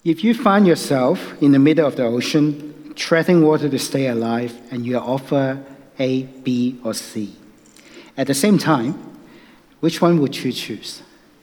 If you find yourself in the middle of the ocean, treading water to stay alive, and you are offered A, B, or C, at the same time, which one would you choose?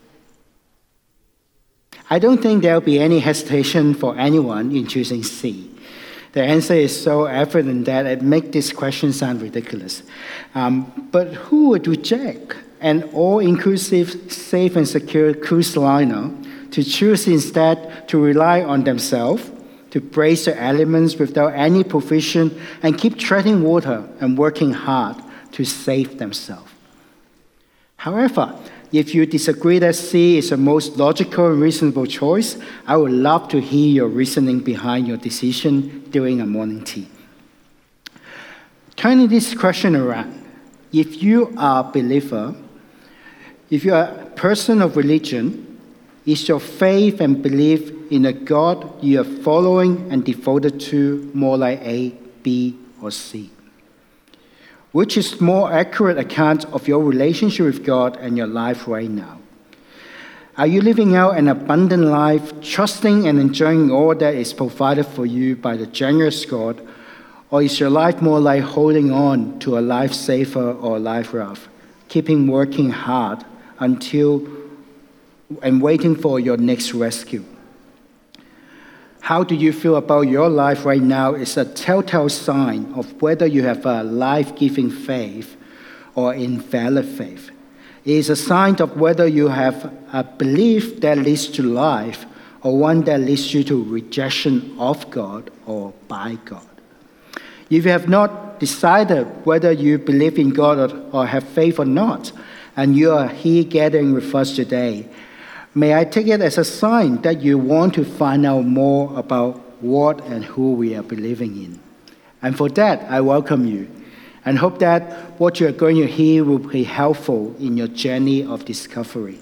I don't think there will be any hesitation for anyone in choosing C. The answer is so evident that it makes this question sound ridiculous. But who would reject an all-inclusive, safe and secure cruise liner to choose instead to rely on themselves, to brace the elements without any provision, and keep treading water and working hard to save themselves? However, if you disagree that C is the most logical and reasonable choice, I would love to hear your reasoning behind your decision during a morning tea. Turning this question around, if you are a believer, if you are a person of religion, is your faith and belief in a God you are following and devoted to more like A, B, or C? Which is more accurate account of your relationship with God and your life right now? Are you living out an abundant life, trusting and enjoying all that is provided for you by the generous God? Or is your life more like holding on to a lifesaver or a life raft, keeping working hard until and waiting for your next rescue? How do you feel about your life right now is a telltale sign of whether you have a life-giving faith or invalid faith. It is a sign of whether you have a belief that leads to life or one that leads you to rejection of God or by God. If you have not decided whether you believe in God or have faith or not, and you are here gathering with us today, may I take it as a sign that you want to find out more about what and who we are believing in. And for that, I welcome you and hope that what you are going to hear will be helpful in your journey of discovery.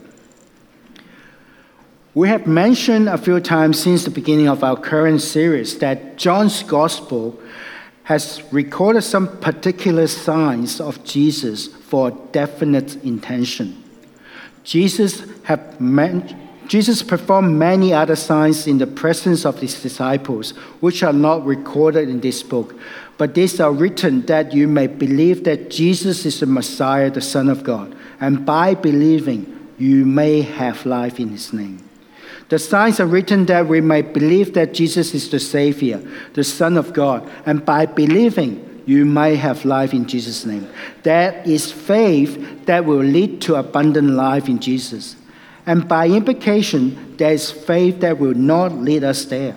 We have mentioned a few times since the beginning of our current series that John's Gospel has recorded some particular signs of Jesus for a definite intention. Jesus performed many other signs in the presence of his disciples, which are not recorded in this book. But these are written that you may believe that Jesus is the Messiah, the Son of God, and by believing, you may have life in his name. The signs are written that we may believe that Jesus is the Savior, the Son of God, and by believing, you may have life in Jesus' name. That is faith that will lead to abundant life in Jesus. And by implication, there is faith that will not lead us there,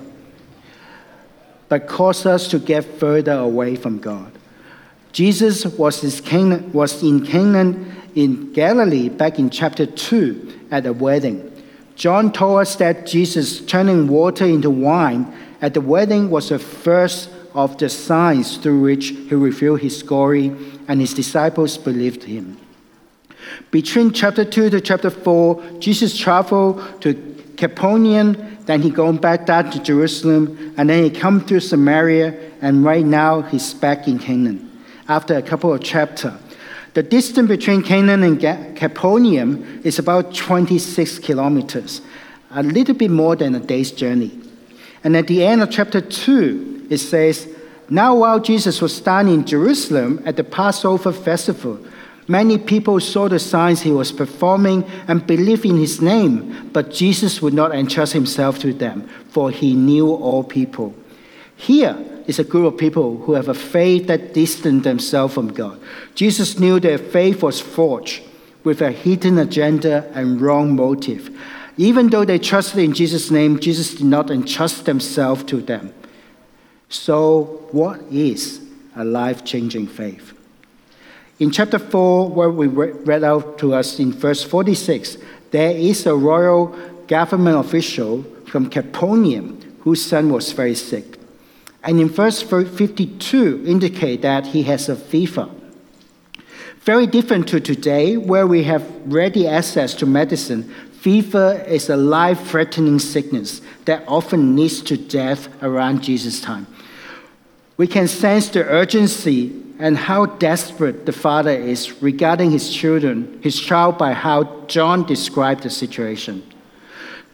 but cause us to get further away from God. Jesus was in Canaan in Galilee back in chapter 2 at a wedding. John told us that Jesus turning water into wine at the wedding was the first of the signs through which he revealed his glory, and his disciples believed him. Between chapter 2 to chapter 4, Jesus traveled to Capernaum, then he gone back down to Jerusalem, and then he come through Samaria, and right now he's back in Canaan. After a couple of chapters, the distance between Canaan and Capernaum is about 26 kilometers, a little bit more than a day's journey. And at the end of chapter 2, it says, "Now while Jesus was standing in Jerusalem at the Passover festival, many people saw the signs he was performing and believed in his name, but Jesus would not entrust himself to them, for he knew all people." Here is a group of people who have a faith that distanced themselves from God. Jesus knew their faith was forged with a hidden agenda and wrong motive. Even though they trusted in Jesus' name, Jesus did not entrust himself to them. So what is a life-changing faith? In chapter 4, where we read out to us in verse 46, there is a royal government official from Capernaum whose son was very sick. And in verse 52 indicate that he has a fever. Very different to today, where we have ready access to medicine. Fever is a life-threatening sickness that often leads to death around Jesus' time. We can sense the urgency and how desperate the father is regarding his child by how John described the situation.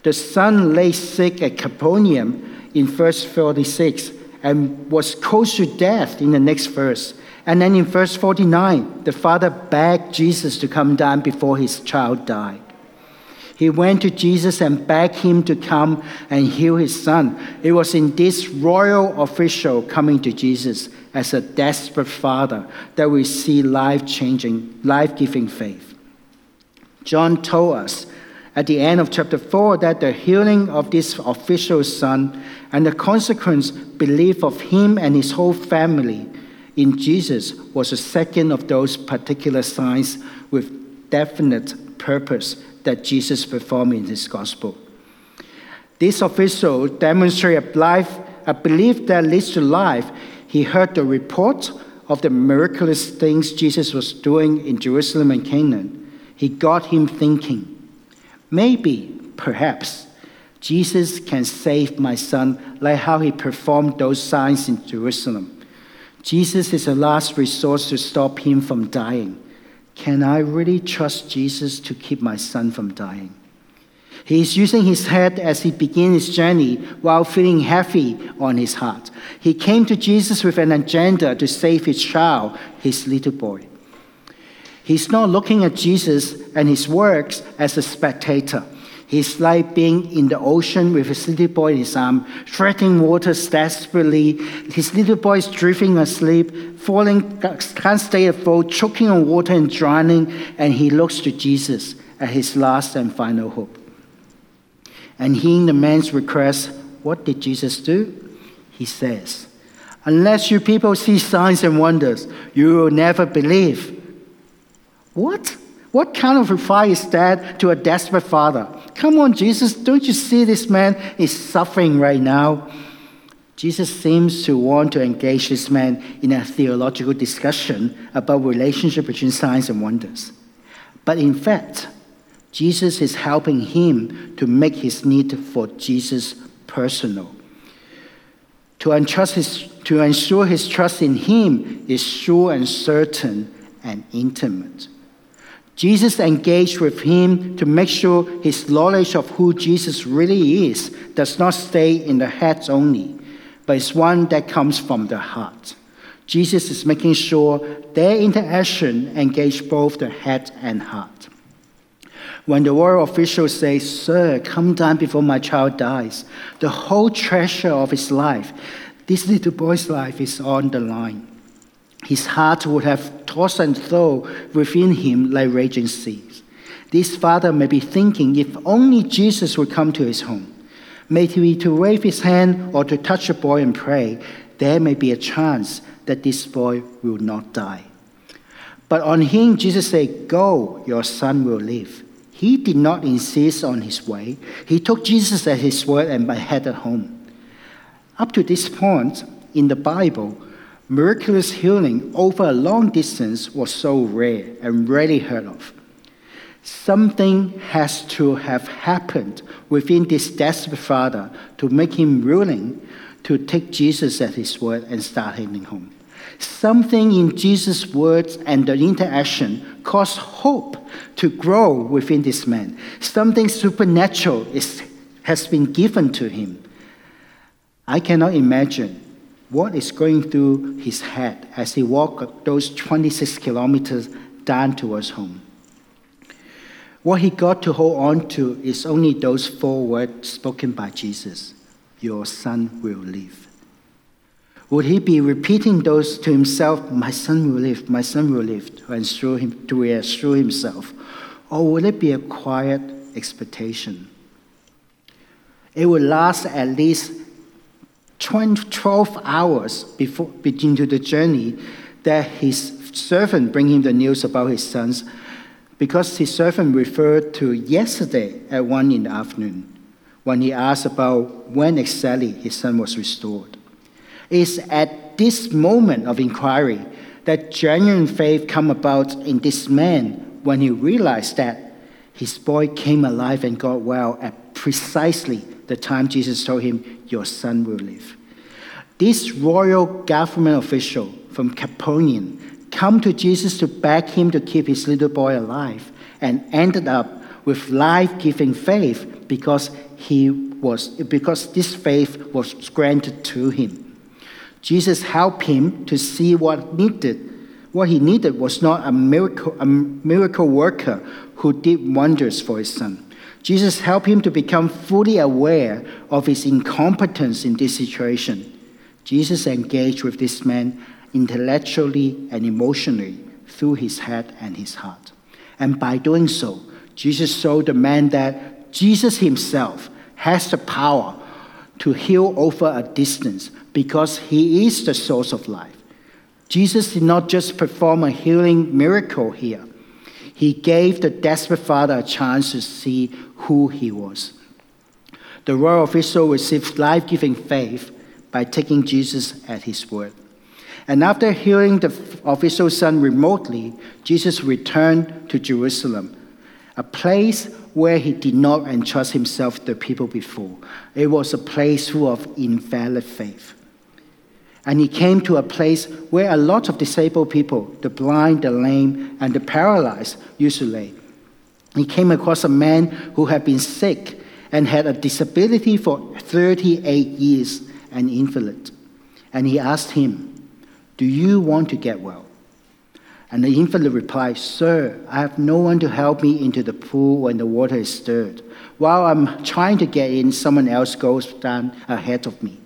The son lay sick at Capernaum in verse 46 and was close to death in the next verse. And then in verse 49, the father begged Jesus to come down before his child died. He went to Jesus and begged him to come and heal his son. It was in this royal official coming to Jesus as a desperate father that we see life-changing, life-giving faith. John told us at the end of chapter 4 that the healing of this official's son and the consequent belief of him and his whole family in Jesus was a second of those particular signs with definite purpose that Jesus performed in his gospel. This official demonstrated a belief that leads to life. He heard the report of the miraculous things Jesus was doing in Jerusalem and Canaan. He got him thinking, maybe, perhaps, Jesus can save my son like how he performed those signs in Jerusalem. Jesus is the last resource to stop him from dying. Can I really trust Jesus to keep my son from dying? He is using his head as he begins his journey while feeling heavy on his heart. He came to Jesus with an agenda to save his child, his little boy. He's not looking at Jesus and his works as a spectator. He's like being in the ocean with his little boy in his arm, treading waters desperately. His little boy is drifting asleep, falling, can't stay afloat, choking on water and drowning, and he looks to Jesus as his last and final hope. And hearing the man's request, what did Jesus do? He says, unless you people see signs and wonders, you will never believe. What? What kind of reply is that to a desperate father? Come on, Jesus, don't you see this man is suffering right now? Jesus seems to want to engage this man in a theological discussion about relationship between signs and wonders. But in fact, Jesus is helping him to make his need for Jesus personal. To ensure his trust in him is sure and certain and intimate. Jesus engaged with him to make sure his knowledge of who Jesus really is does not stay in the head only, but is one that comes from the heart. Jesus is making sure their interaction engages both the head and heart. When the royal official says, "Sir, come down before my child dies," the whole treasure of his life, this little boy's life, is on the line. His heart would have tossed and fro within him like raging seas. This father may be thinking, if only Jesus would come to his home. Maybe to wave his hand or to touch the boy and pray, there may be a chance that this boy will not die. But on hearing Jesus say, "Go, your son will live," he did not insist on his way. He took Jesus at his word and headed home. Up to this point in the Bible, miraculous healing over a long distance was so rare and rarely heard of. Something has to have happened within this desperate father to make him willing to take Jesus at his word and start heading home. Something in Jesus' words and the interaction caused hope to grow within this man. Something supernatural has been given to him. I cannot imagine what is going through his head as he walked those 26 kilometers down towards home. What he got to hold on to is only those 4 words spoken by Jesus: "Your son will live." Would he be repeating those to himself, "My son will live, my son will live," to reassure himself? Or would it be a quiet expectation? It would last at least 12 hours into the journey that his servant bring him the news about his sons, because his servant referred to yesterday at 1 in the afternoon when he asked about when exactly his son was restored. It's at this moment of inquiry that genuine faith come about in this man when he realized that his boy came alive and got well at precisely the time Jesus told him, "Your son will live." This royal government official from Capernaum came to Jesus to beg him to keep his little boy alive, and ended up with life-giving faith because this faith was granted to him. Jesus helped him to see what he needed was not a miracle worker who did wonders for his son. Jesus helped him to become fully aware of his incompetence in this situation. Jesus engaged with this man intellectually and emotionally through his head and his heart. And by doing so, Jesus showed the man that Jesus himself has the power to heal over a distance because he is the source of life. Jesus did not just perform a healing miracle here. He gave the desperate father a chance to see who he was. The royal official received life-giving faith by taking Jesus at his word. And after healing the official's son remotely, Jesus returned to Jerusalem, a place where he did not entrust himself to the people before. It was a place full of invalid faith. And he came to a place where a lot of disabled people, the blind, the lame, and the paralyzed, used to lay. He came across a man who had been sick and had a disability for 38 years, an invalid. And he asked him, "Do you want to get well?" And the invalid replied, "Sir, I have no one to help me into the pool when the water is stirred. While I'm trying to get in, someone else goes down ahead of me."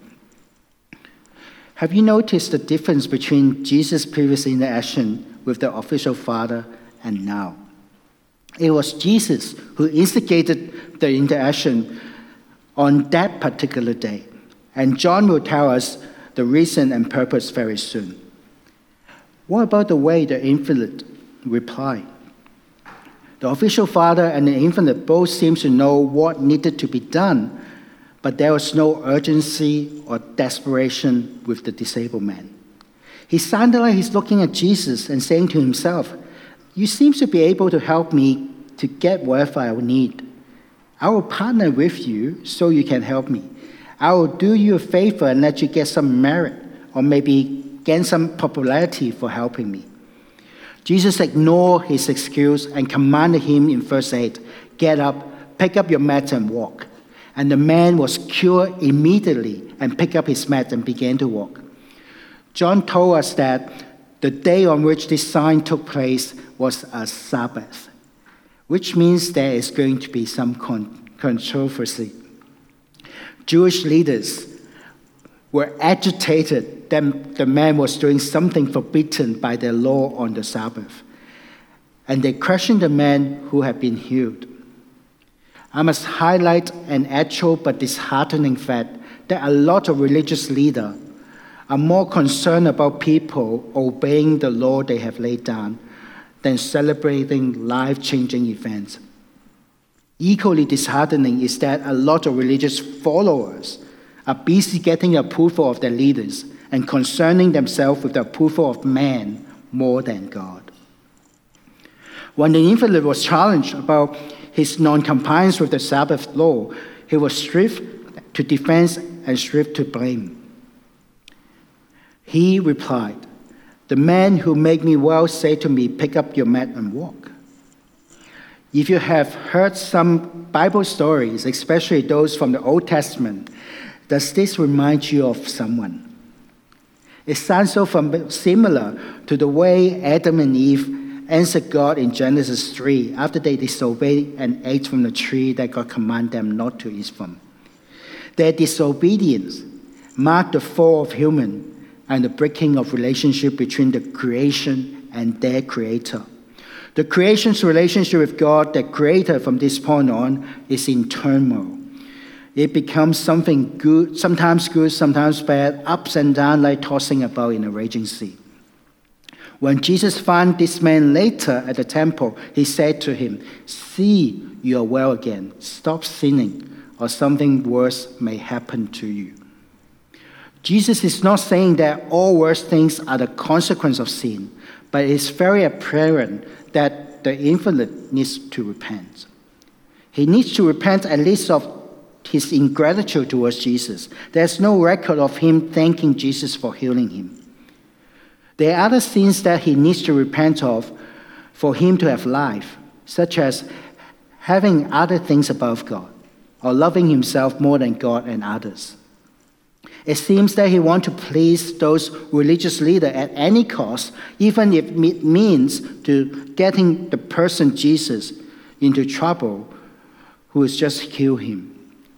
Have you noticed the difference between Jesus' previous interaction with the official father and now? It was Jesus who instigated the interaction on that particular day. And John will tell us the reason and purpose very soon. What about the way the invalid replied? The official father and the invalid both seemed to know what needed to be done, but there was no urgency or desperation with the disabled man. He sounded like he's looking at Jesus and saying to himself, "You seem to be able to help me to get wherever I need. I will partner with you so you can help me. I will do you a favor and let you get some merit or maybe gain some popularity for helping me." Jesus ignored his excuse and commanded him in verse 8, "Get up, pick up your mat and walk." And the man was cured immediately and picked up his mat and began to walk. John told us that the day on which this sign took place was a Sabbath, which means there is going to be some controversy. Jewish leaders were agitated that the man was doing something forbidden by their law on the Sabbath, and they questioned the man who had been healed. I must highlight an actual but disheartening fact that a lot of religious leaders are more concerned about people obeying the law they have laid down than celebrating life-changing events. Equally disheartening is that a lot of religious followers are busy getting approval of their leaders and concerning themselves with the approval of man more than God. When the invalid was challenged about his non-compliance with the Sabbath law, he was stripped to defense and stripped to blame. He replied, "The man who made me well said to me, 'Pick up your mat and walk.'" If you have heard some Bible stories, especially those from the Old Testament, does this remind you of someone? It sounds so similar to the way Adam and Eve answered God in Genesis 3 after they disobeyed and ate from the tree that God commanded them not to eat from. Their disobedience marked the fall of human and the breaking of relationship between the creation and their creator. The creation's relationship with God, the creator, from this point on, is in turmoil. It becomes something good, sometimes bad, ups and downs like tossing about in a raging sea. When Jesus found this man later at the temple, he said to him, "See, you are well again. Stop sinning, or something worse may happen to you." Jesus is not saying that all worse things are the consequence of sin, but it's very apparent that the invalid needs to repent. He needs to repent at least of his ingratitude towards Jesus. There's no record of him thanking Jesus for healing him. There are other sins that he needs to repent of for him to have life, such as having other things above God, or loving himself more than God and others. It seems that he wants to please those religious leaders at any cost, even if it means to getting the person Jesus into trouble who has just killed him.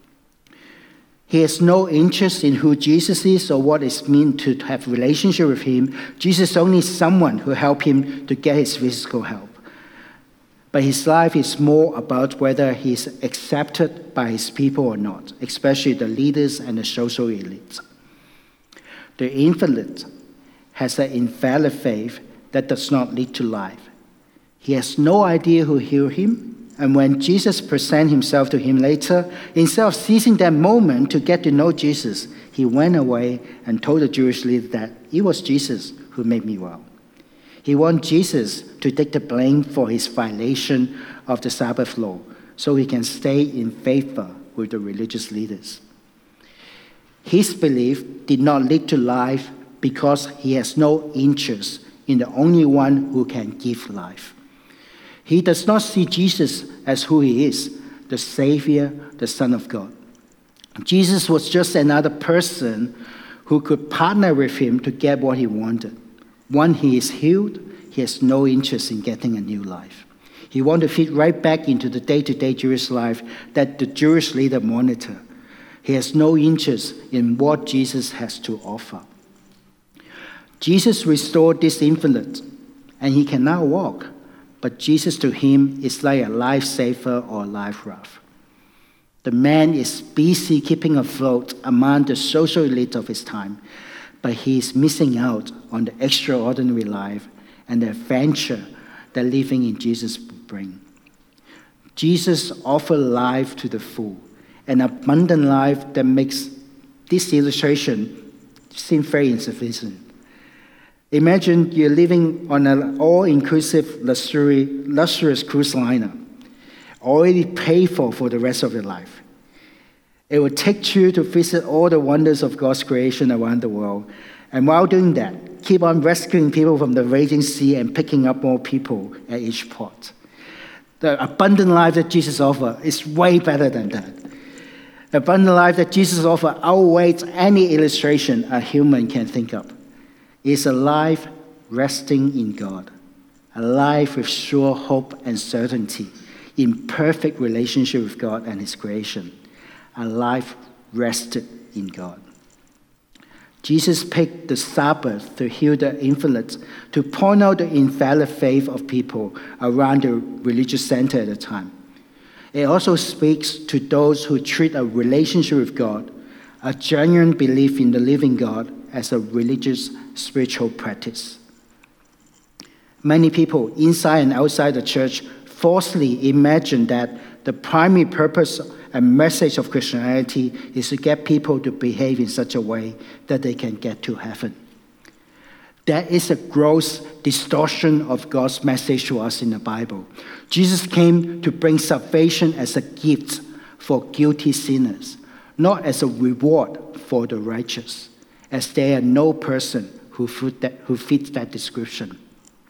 He has no interest in who Jesus is or what it means to have a relationship with him. Jesus is only someone who helped him to get his physical help. But his life is more about whether he's accepted by his people or not, especially the leaders and the social elites. The invalid has an invalid faith that does not lead to life. He has no idea who healed him, and when Jesus presents himself to him later, instead of seizing that moment to get to know Jesus, he went away and told the Jewish leader that it was Jesus who made me well. He wants Jesus to take the blame for his violation of the Sabbath law so he can stay in favor with the religious leaders. His belief did not lead to life because he has no interest in the only one who can give life. He does not see Jesus as who he is, the Savior, the Son of God. Jesus was just another person who could partner with him to get what he wanted. Once he is healed, he has no interest in getting a new life. He wants to fit right back into the day-to-day Jewish life that the Jewish leader monitor. He has no interest in what Jesus has to offer. Jesus restored this invalid, and he can now walk. But Jesus to him is like a lifesaver or a life raft. The man is busy keeping afloat among the social elite of his time, but he is missing out on the extraordinary life and the adventure that living in Jesus will bring. Jesus offers life to the full, an abundant life that makes this illustration seem very insufficient. Imagine you're living on an all-inclusive luxurious cruise liner, already paid for the rest of your life. It will take you to visit all the wonders of God's creation around the world. And while doing that, keep on rescuing people from the raging sea and picking up more people at each port. The abundant life that Jesus offers is way better than that. The abundant life that Jesus offers outweighs any illustration a human can think of. It's a life resting in God, a life with sure hope and certainty, in perfect relationship with God and his creation, a life rested in God. Jesus picked the Sabbath to heal the invalids, to point out the invalid faith of people around the religious center at the time. It also speaks to those who treat a relationship with God, a genuine belief in the living God, as a religious spiritual practice. Many people inside and outside the church falsely imagine that the primary purpose and message of Christianity is to get people to behave in such a way that they can get to heaven. That is a gross distortion of God's message to us in the Bible. Jesus came to bring salvation as a gift for guilty sinners, not as a reward for the righteous, as there are no person who fits that description.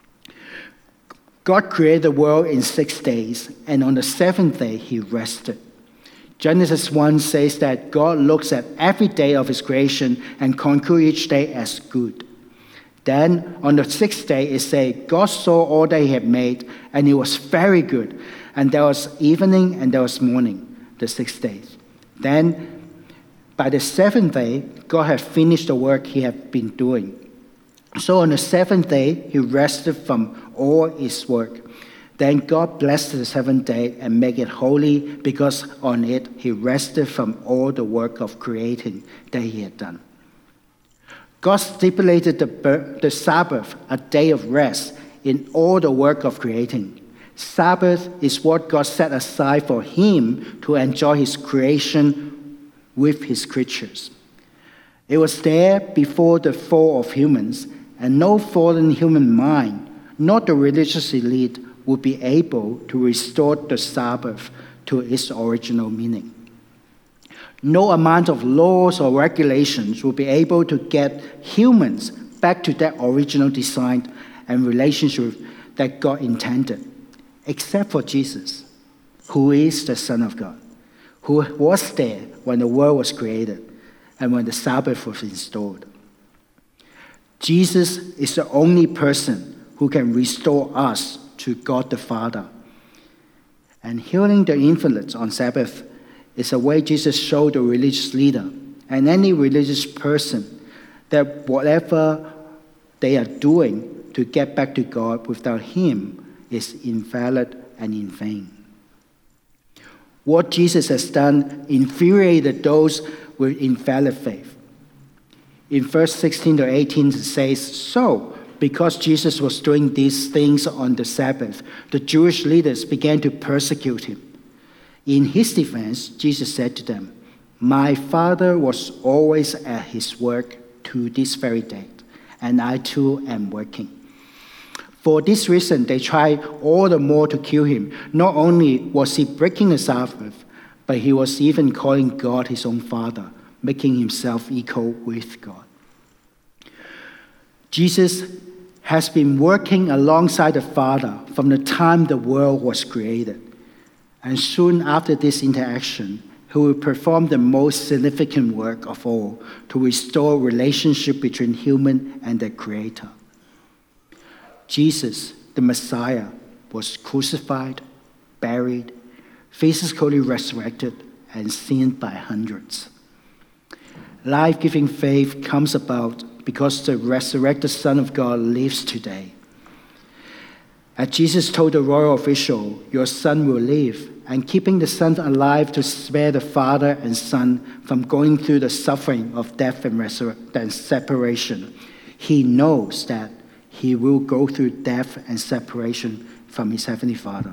God created the world in 6 days, and on the seventh day he rested. Genesis 1 says that God looks at every day of his creation and concludes each day as good. Then on the sixth day it says, God saw all that he had made, and it was very good. And there was evening and there was morning, the 6 days. Then by the seventh day, God had finished the work he had been doing. So on the seventh day, he rested from all his work. Then God blessed the seventh day and made it holy, because on it he rested from all the work of creating that he had done. God stipulated the Sabbath, a day of rest, in all the work of creating. Sabbath is what God set aside for him to enjoy his creation with his creatures. It was there before the fall of humans, and no fallen human mind, not the religious elite, would be able to restore the Sabbath to its original meaning. No amount of laws or regulations will be able to get humans back to that original design and relationship that God intended, except for Jesus, who is the Son of God, who was there when the world was created and when the Sabbath was installed. Jesus is the only person who can restore us to God the Father. And healing the invalids on Sabbath is a way Jesus showed the religious leader and any religious person that whatever they are doing to get back to God without Him is invalid and in vain. What Jesus has done infuriated those with invalid faith. In verse 16 to 18 it says, "So, because Jesus was doing these things on the Sabbath, the Jewish leaders began to persecute him. In his defense, Jesus said to them, 'My Father was always at his work to this very day, and I too am working.' For this reason, they tried all the more to kill him. Not only was he breaking the Sabbath, but he was even calling God his own Father, making himself equal with God." Jesus has been working alongside the Father from the time the world was created. And soon after this interaction, he will perform the most significant work of all to restore relationship between human and their Creator. Jesus, the Messiah, was crucified, buried, physically resurrected, and seen by hundreds. Life-giving faith comes about because the resurrected Son of God lives today. As Jesus told the royal official, "Your son will live," and keeping the Son alive to spare the Father and Son from going through the suffering of death and separation, he knows that he will go through death and separation from his Heavenly Father.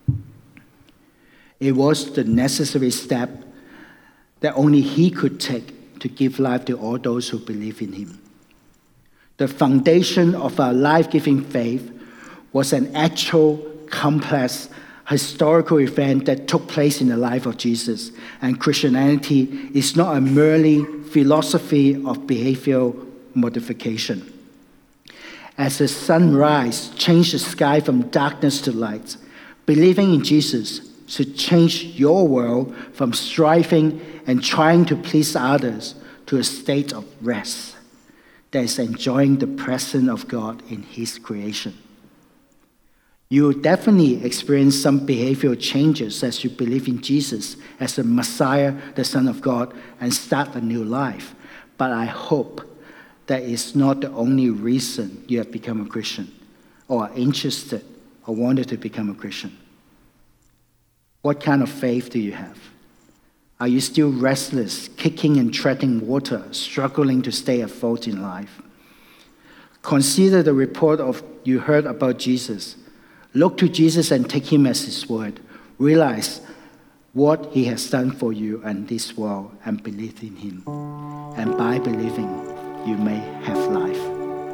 It was the necessary step that only he could take to give life to all those who believe in him. The foundation of our life-giving faith was an actual, complex, historical event that took place in the life of Jesus. And Christianity is not a merely philosophy of behavioral modification. As the sunrise changed the sky from darkness to light, believing in Jesus should change your world from striving and trying to please others to a state of rest that is enjoying the presence of God in His creation. You will definitely experience some behavioral changes as you believe in Jesus as the Messiah, the Son of God, and start a new life. But I hope that is not the only reason you have become a Christian or are interested or wanted to become a Christian. What kind of faith do you have? Are you still restless, kicking and treading water, struggling to stay afloat in life? Consider the report you heard about Jesus. Look to Jesus and take him as his word. Realize what he has done for you and this world and believe in him. And by believing, you may have life.